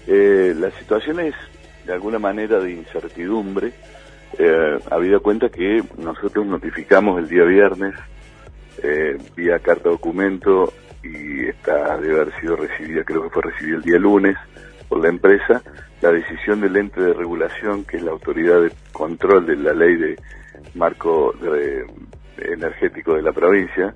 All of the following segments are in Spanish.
La situación es de alguna manera de incertidumbre, habida cuenta que nosotros notificamos el día viernes vía carta documento, y esta debe haber sido recibida, creo que fue recibida el día lunes por la empresa, la decisión del ente de regulación, que es la autoridad de control de la ley de marco energético de la provincia,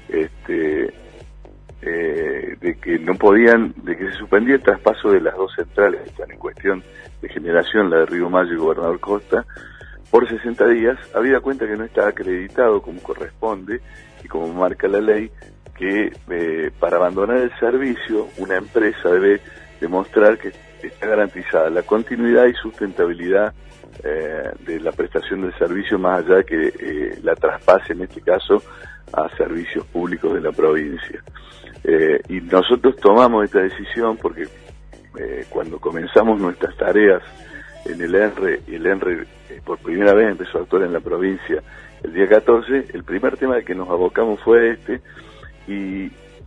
de que no podían, de que se suspendía el traspaso de las dos centrales que están en cuestión de generación, la de Río Mayo y Gobernador Costa, por 60 días, habida cuenta que no está acreditado como corresponde y como marca la ley, que para abandonar el servicio una empresa debe demostrar que está garantizada la continuidad y sustentabilidad de la prestación del servicio, más allá de que la traspase, en este caso, a servicios públicos de la provincia. Y nosotros tomamos esta decisión porque cuando comenzamos nuestras tareas en el ENRE por primera vez empezó a actuar en la provincia el día 14, el primer tema al que nos abocamos fue y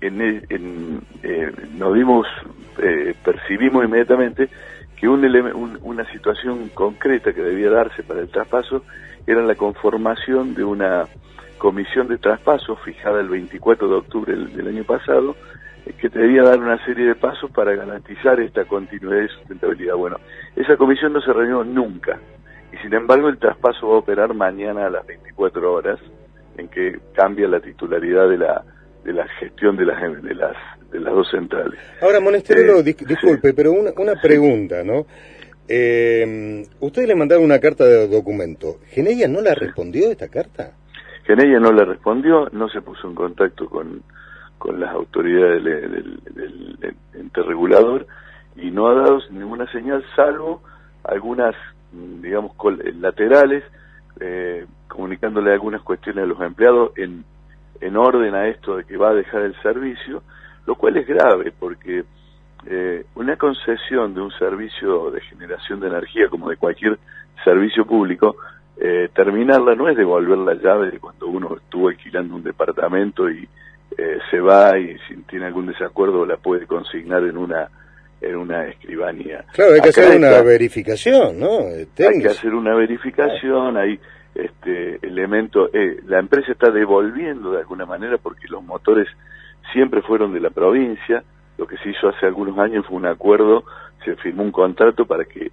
percibimos inmediatamente que una situación concreta que debía darse para el traspaso era la conformación de una comisión de traspaso fijada el 24 de octubre del año pasado, que debía dar una serie de pasos para garantizar esta continuidad y sustentabilidad. Bueno, esa comisión no se reunió nunca, y sin embargo el traspaso va a operar mañana a las 24 horas, en que cambia la titularidad de la gestión de las dos centrales. Ahora, Monesterolo, disculpe, pero una pregunta, ¿no? Ustedes le mandaron una carta de documento. ¿Geneia no la respondió esta carta? Geneia no le respondió, no se puso en contacto con las autoridades del ente regulador, y no ha dado ninguna señal, salvo algunas, digamos, laterales, comunicándole algunas cuestiones a los empleados en orden a esto de que va a dejar el servicio, lo cual es grave, porque una concesión de un servicio de generación de energía, como de cualquier servicio público, terminarla no es devolver la llave de cuando uno estuvo alquilando un departamento y se va, y si tiene algún desacuerdo la puede consignar en una escribanía. Claro, hay que hacer una verificación, ¿no? Hay que hacer una verificación, hay elementos, la empresa está devolviendo de alguna manera, porque los motores siempre fueron de la provincia. Lo que se hizo hace algunos años fue un acuerdo, se firmó un contrato para que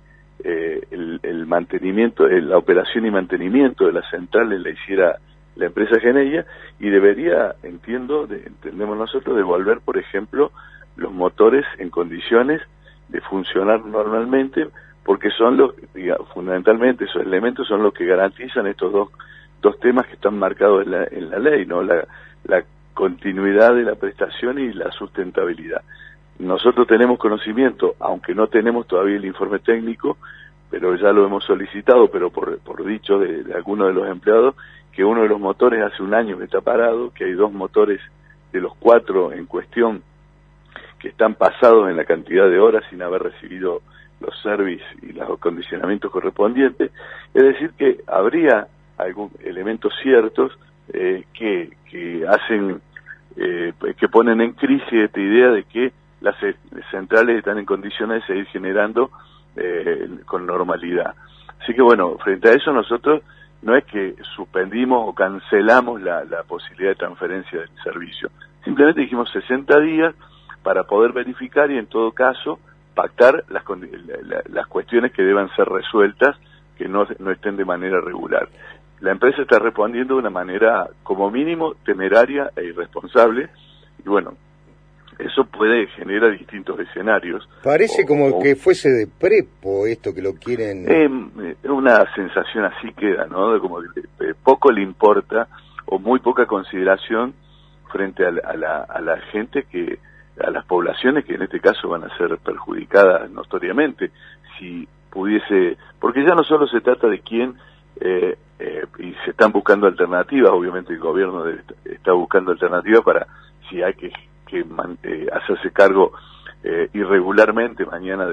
el mantenimiento, la operación y mantenimiento de las centrales la hiciera la empresa Geneia, y debería, entendemos nosotros, devolver, por ejemplo, los motores en condiciones de funcionar normalmente, porque son fundamentalmente esos elementos son los que garantizan estos dos temas que están marcados en la ley, ¿no? La continuidad de la prestación y la sustentabilidad. Nosotros tenemos conocimiento, aunque no tenemos todavía el informe técnico, pero ya lo hemos solicitado, pero por dicho de algunos de los empleados, que uno de los motores hace un año que está parado, que hay 2 motores de los 4 en cuestión que están pasados en la cantidad de horas sin haber recibido los servicios y los acondicionamientos correspondientes. Es decir, que habría algunos elementos ciertos que hacen, que ponen en crisis esta idea de que las centrales están en condiciones de seguir generando con normalidad. Así que bueno, frente a eso nosotros no es que suspendimos o cancelamos la posibilidad de transferencia del servicio. Simplemente dijimos 60 días para poder verificar y en todo caso pactar las cuestiones que deban ser resueltas, que no estén de manera regular. La empresa está respondiendo de una manera como mínimo temeraria e irresponsable, y bueno, eso puede generar distintos escenarios. Parece como que fuese de prepo esto que lo quieren... una sensación así queda, ¿no? Como que poco le importa o muy poca consideración frente a la gente, a las poblaciones que en este caso van a ser perjudicadas notoriamente. Si pudiese, porque ya no solo se trata de quién, y se están buscando alternativas, obviamente el gobierno está buscando alternativas para si hay que hacerse cargo irregularmente mañana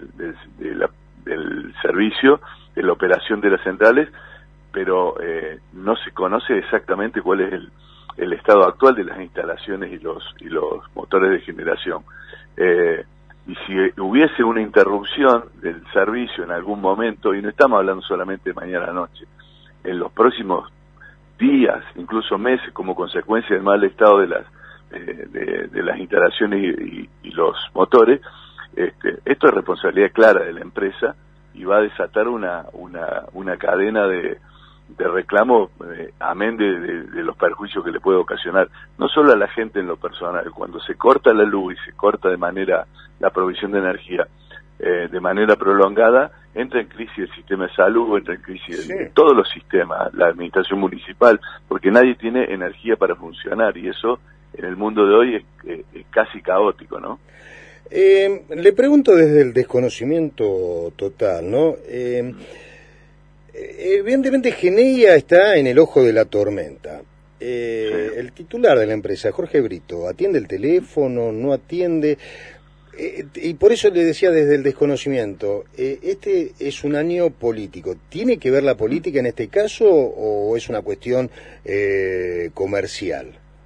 del servicio, de la operación de las centrales, pero no se conoce exactamente cuál es el estado actual de las instalaciones y los motores de generación. y si hubiese una interrupción del servicio en algún momento, y no estamos hablando solamente de mañana a noche, en los próximos días, incluso meses, como consecuencia del mal estado de las instalaciones y los motores, esto es responsabilidad clara de la empresa y va a desatar una cadena de reclamo, amén de los perjuicios que le puede ocasionar, no solo a la gente en lo personal. Cuando se corta la luz y se corta de manera la provisión de energía de manera prolongada, entra en crisis el sistema de salud, entra en crisis todos los sistemas, la administración municipal, porque nadie tiene energía para funcionar, y eso en el mundo de hoy es casi caótico, ¿no? Le pregunto desde el desconocimiento total, ¿no? Evidentemente Geneia está en el ojo de la tormenta. Sí. El titular de la empresa, Jorge Brito, ¿atiende el teléfono? ¿No atiende? Y por eso le decía desde el desconocimiento, este es un año político. ¿Tiene que ver la política en este caso o es una cuestión comercial?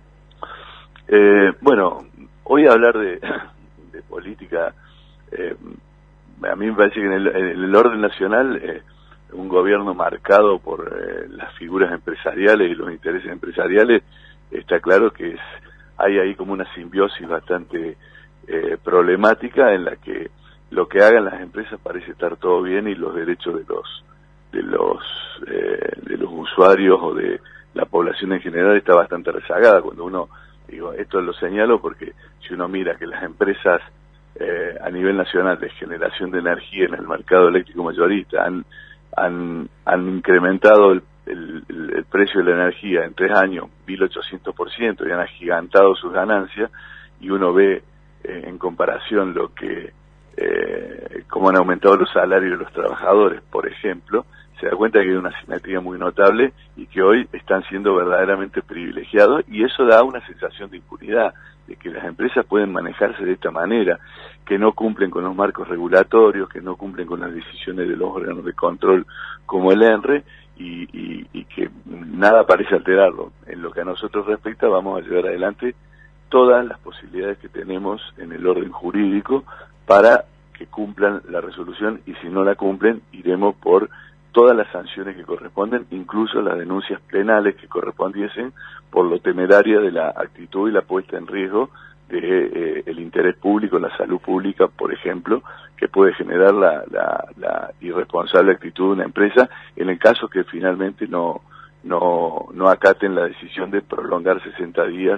Bueno, hoy hablar de política, a mí me parece que en el orden nacional, un gobierno marcado por las figuras empresariales y los intereses empresariales, está claro que hay ahí como una simbiosis bastante problemática, en la que lo que hagan las empresas parece estar todo bien y los derechos de los usuarios o de la población en general está bastante rezagada. Cuando uno, digo, esto lo señalo porque si uno mira que las empresas a nivel nacional de generación de energía en el mercado eléctrico mayorista han incrementado el precio de la energía en 3 años 1.800% y han agigantado sus ganancias, y uno ve en comparación cómo han aumentado los salarios de los trabajadores, por ejemplo, se da cuenta que hay una simetría muy notable y que hoy están siendo verdaderamente privilegiados, y eso da una sensación de impunidad, de que las empresas pueden manejarse de esta manera, que no cumplen con los marcos regulatorios, que no cumplen con las decisiones de los órganos de control como el ENRE, y que nada parece alterarlo. En lo que a nosotros respecta, vamos a llevar adelante todas las posibilidades que tenemos en el orden jurídico para que cumplan la resolución, y si no la cumplen, iremos por todas las sanciones que corresponden, incluso las denuncias penales que correspondiesen por lo temeraria de la actitud y la puesta en riesgo de el interés público, la salud pública, por ejemplo, que puede generar la irresponsable actitud de una empresa en el caso que finalmente no acaten la decisión de prolongar 60 días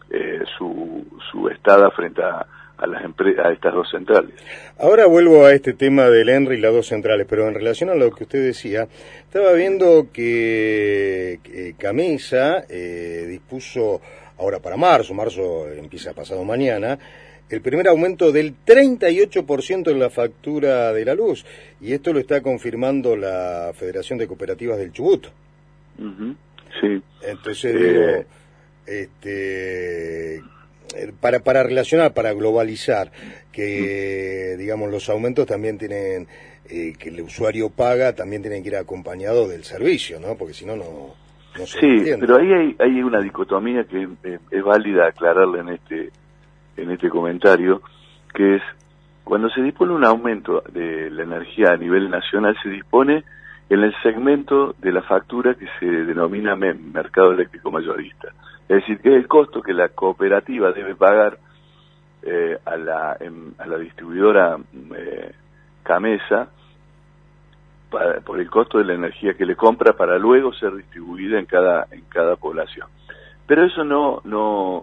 su estada frente a estas dos centrales. Ahora vuelvo a este tema del ENRE y las dos centrales, pero en relación a lo que usted decía, estaba viendo que Camesa dispuso ahora para marzo empieza pasado mañana, el primer aumento del 38% en la factura de la luz, y esto lo está confirmando la Federación de Cooperativas del Chubut. Uh-huh. Sí. Entonces digo, para relacionar, para globalizar, que digamos los aumentos también tienen, que el usuario paga, también tienen que ir acompañado del servicio, ¿no? Porque si no, no se entiende. Sí, pero ahí hay una dicotomía que es válida aclararla en este comentario, que es, cuando se dispone un aumento de la energía a nivel nacional, se dispone en el segmento de la factura que se denomina MEM, Mercado Eléctrico Mayorista. Es decir, que es el costo que la cooperativa debe pagar a la distribuidora Camesa por el costo de la energía que le compra para luego ser distribuida en cada población. Pero eso no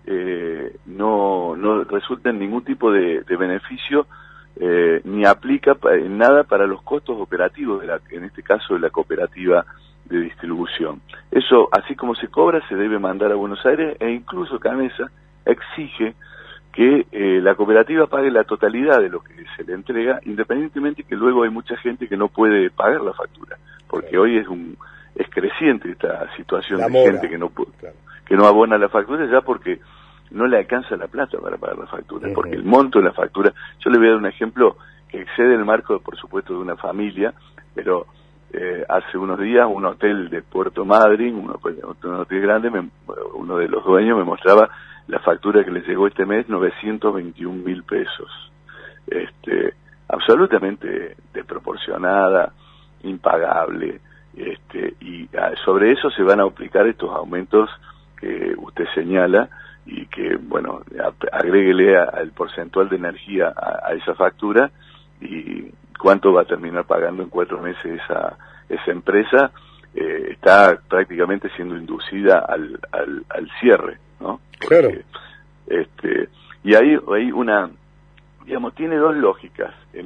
resulta en ningún tipo de beneficio, ni aplica en nada para los costos operativos en este caso de la cooperativa de distribución. Eso, así como se cobra, se debe mandar a Buenos Aires, e incluso Camesa exige que la cooperativa pague la totalidad de lo que se le entrega, independientemente que luego hay mucha gente que no puede pagar la factura, porque hoy es creciente esta situación de gente que no abona la factura ya porque no le alcanza la plata para pagar la factura, porque el monto de la factura, yo le voy a dar un ejemplo que excede el marco, por supuesto, de una familia, pero hace unos días un hotel de Puerto Madryn, un hotel grande, uno de los dueños me mostraba la factura que les llegó este mes, 921.000 pesos. absolutamente desproporcionada, impagable, y sobre eso se van a aplicar estos aumentos que usted señala, y que, bueno, agréguele al porcentual de energía a esa factura, y cuánto va a terminar pagando en 4 meses esa empresa. Está prácticamente siendo inducida al cierre, ¿no? Claro. Porque, y hay una, digamos, tiene dos lógicas en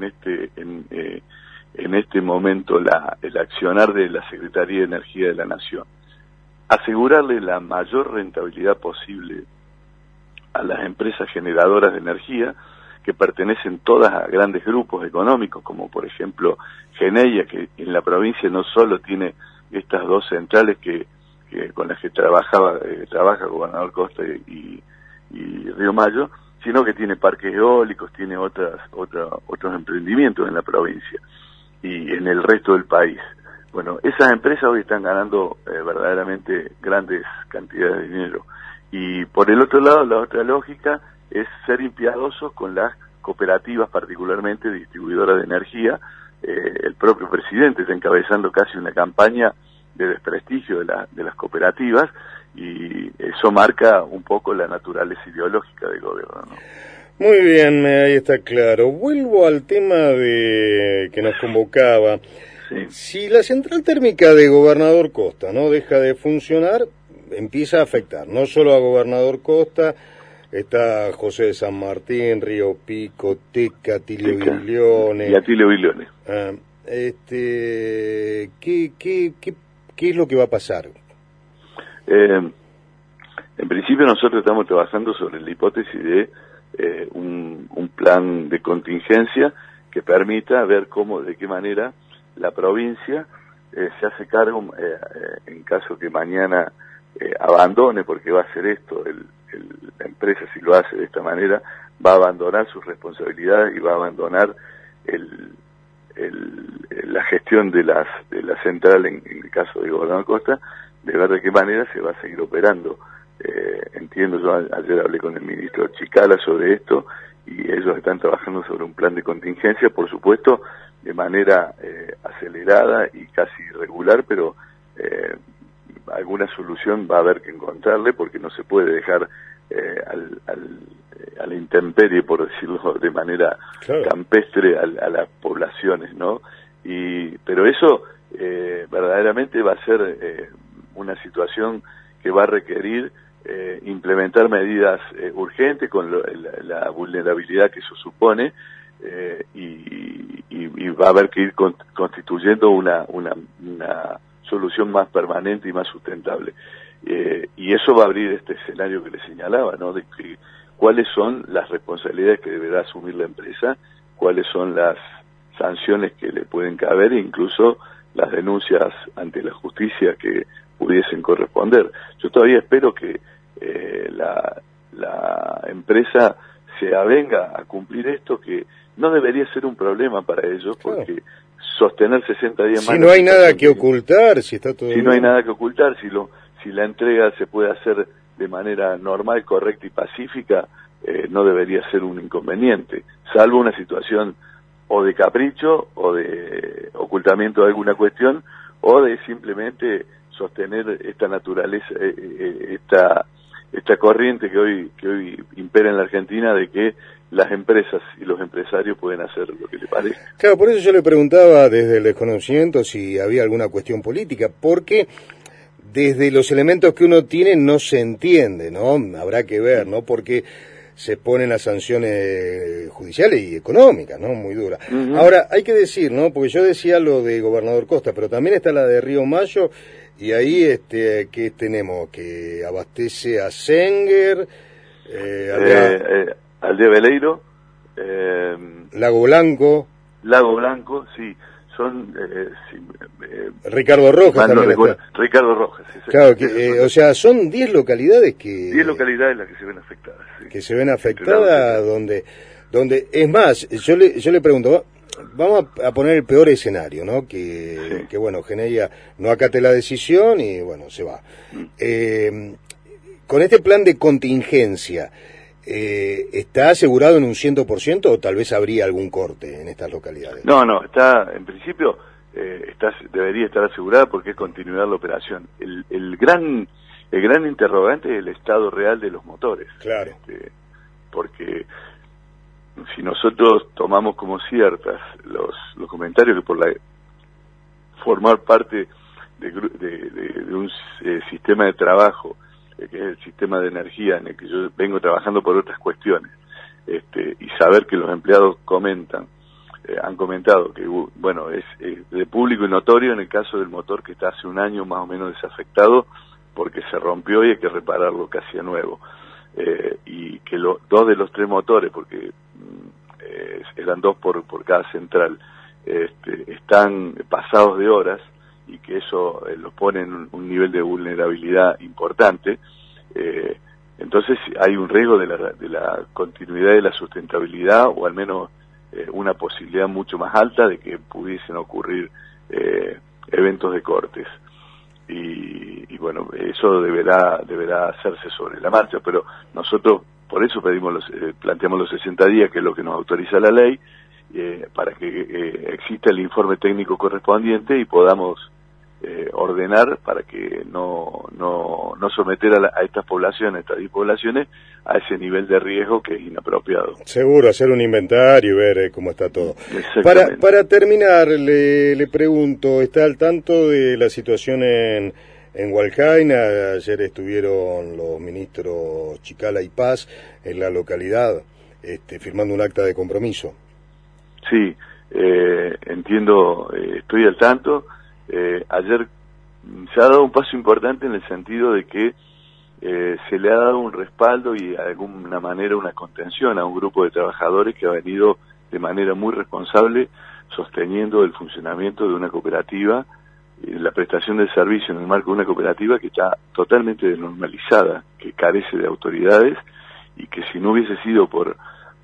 este momento el accionar de la Secretaría de Energía de la Nación. Asegurarle la mayor rentabilidad posible a las empresas generadoras de energía, que pertenecen todas a grandes grupos económicos, como por ejemplo Geneia, que en la provincia no solo tiene estas 2 centrales que con las que trabaja Gobernador Costa y Río Mayo, sino que tiene parques eólicos, tiene otros emprendimientos en la provincia y en el resto del país. Bueno, esas empresas hoy están ganando verdaderamente grandes cantidades de dinero. Y por el otro lado, la otra lógica es ser impiadosos con las cooperativas, particularmente distribuidoras de energía. El propio presidente está encabezando casi una campaña de desprestigio de las cooperativas, y eso marca un poco la naturaleza ideológica del gobierno, ¿no? Muy bien, ahí está claro. Vuelvo al tema que nos convocaba. Sí. Si la central térmica de Gobernador Costa no deja de funcionar, empieza a afectar no solo a Gobernador Costa, está José de San Martín, Río Pico, Teca, Atilio Biglione. Y Atilio Biglione. ¿Qué es lo que va a pasar? En principio nosotros estamos trabajando sobre la hipótesis de un plan de contingencia que permita ver de qué manera la provincia se hace cargo, en caso que mañana abandone, porque va a hacer esto, la empresa, si lo hace de esta manera, va a abandonar sus responsabilidades y va a abandonar la gestión de la central en el caso de Gobernador Costa, de ver de qué manera se va a seguir operando. Entiendo, yo ayer hablé con el ministro Chicala sobre esto, y ellos están trabajando sobre un plan de contingencia, por supuesto, de manera acelerada y casi irregular, pero alguna solución va a haber que encontrarle, porque no se puede dejar a la intemperie, por decirlo de manera campestre, a las poblaciones, ¿no? Pero eso verdaderamente va a ser una situación que va a requerir implementar medidas urgentes con la vulnerabilidad que eso supone, y va a haber que ir constituyendo una solución más permanente y más sustentable. Y eso va a abrir este escenario que le señalaba, ¿no? De cuáles son las responsabilidades que deberá asumir la empresa, cuáles son las sanciones que le pueden caber, e incluso las denuncias ante la justicia que pudiesen corresponder. Yo todavía espero que la empresa se avenga a cumplir esto, que no debería ser un problema para ellos, porque sostener 60 días más... Si no hay nada que ocultar, si está todo bien. Si no hay nada que ocultar, si la entrega se puede hacer de manera normal, correcta y pacífica, no debería ser un inconveniente, salvo una situación o de capricho, o de ocultamiento de alguna cuestión, o de simplemente sostener esta naturaleza, esta corriente que hoy impera en la Argentina, de que las empresas y los empresarios pueden hacer lo que les parezca. Claro, por eso yo le preguntaba desde el desconocimiento si había alguna cuestión política, porque desde los elementos que uno tiene no se entiende, ¿no? Habrá que ver, ¿no? Porque se ponen a sanciones judiciales y económicas, ¿no? Muy duras. Uh-huh. Ahora, hay que decir, ¿no? Porque yo decía lo de Gobernador Costa, pero también está la de Río Mayo, y ahí que tenemos que abastece a Senguer, Aldea Veleiro, Lago Blanco, sí, son Ricardo Rojas también está. Ricardo Rojas, sí, claro, o sea, son 10 localidades que 10 localidades las que se ven afectadas, sí. Que se ven afectadas, donde es más, yo le pregunto, vamos a poner el peor escenario, ¿no? Que bueno, Geneia no acate la decisión y bueno, se va. Con este plan de contingencia, ¿está asegurado en un 100% o tal vez habría algún corte en estas localidades? No, está, en principio, debería estar asegurada porque es continuidad de la operación. El gran interrogante es el estado real de los motores. Claro. Porque si nosotros tomamos como ciertas los comentarios que por formar parte de un sistema de trabajo, que es el sistema de energía en el que yo vengo trabajando por otras cuestiones, y saber que los empleados han comentado que, bueno, es de público y notorio en el caso del motor que está hace un año más o menos desafectado porque se rompió y hay que repararlo casi a nuevo. Y que dos de los tres motores, porque eran dos por cada central, están pasados de horas y que eso los pone en un nivel de vulnerabilidad importante. Entonces hay un riesgo de la continuidad y de la sustentabilidad, o al menos una posibilidad mucho más alta de que pudiesen ocurrir eventos de cortes. Y bueno, eso deberá hacerse sobre la marcha, pero nosotros por eso planteamos los 60 días, que es lo que nos autoriza la ley, para que exista el informe técnico correspondiente y podamos ordenar para que no someter a estas poblaciones, estas 10 poblaciones, a ese nivel de riesgo que es inapropiado. Seguro, hacer un inventario y ver cómo está todo. Para terminar, le pregunto, ¿está al tanto de la situación en Hualcaina? Ayer estuvieron los ministros Chicala y Paz en la localidad, firmando un acta de compromiso. Sí, entiendo, estoy al tanto. Ayer se ha dado un paso importante en el sentido de que se le ha dado un respaldo y de alguna manera una contención a un grupo de trabajadores que ha venido de manera muy responsable sosteniendo el funcionamiento de una cooperativa, la prestación del servicio en el marco de una cooperativa que está totalmente desnormalizada, que carece de autoridades y que si no hubiese sido por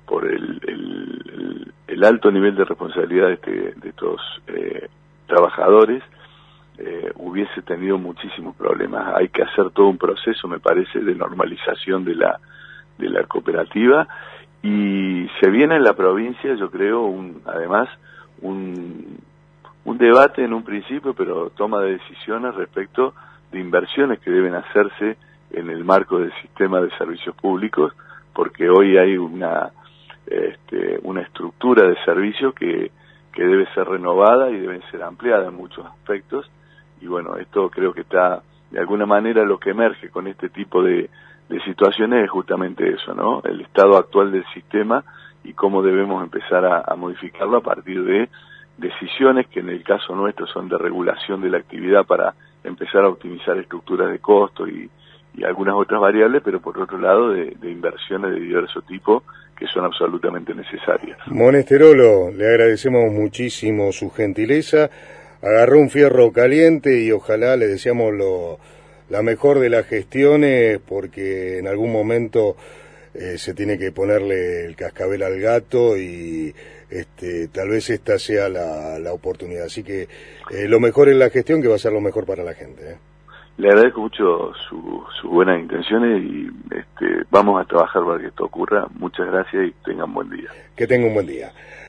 el alto nivel de responsabilidad de estos trabajadores, hubiese tenido muchísimos problemas. Hay que hacer todo un proceso, me parece, de normalización de la cooperativa, y se viene en la provincia, yo creo, además un debate en un principio, pero toma de decisiones respecto de inversiones que deben hacerse en el marco del sistema de servicios públicos, porque hoy hay una estructura de servicios que debe ser renovada y debe ser ampliada en muchos aspectos. Y bueno, esto creo que está, de alguna manera, lo que emerge con este tipo de situaciones es justamente eso, ¿no? El estado actual del sistema y cómo debemos empezar a modificarlo a partir de decisiones que en el caso nuestro son de regulación de la actividad para empezar a optimizar estructuras de costo y algunas otras variables, pero por otro lado de inversiones de diverso tipo que son absolutamente necesarias. Monesterolo, le agradecemos muchísimo su gentileza. Agarró un fierro caliente y ojalá le deseamos la mejor de las gestiones, porque en algún momento se tiene que ponerle el cascabel al gato y tal vez esta sea la oportunidad. Así que lo mejor en la gestión, que va a ser lo mejor para la gente. Le agradezco mucho sus buenas intenciones y vamos a trabajar para que esto ocurra. Muchas gracias y tengan buen día. Que tenga un buen día.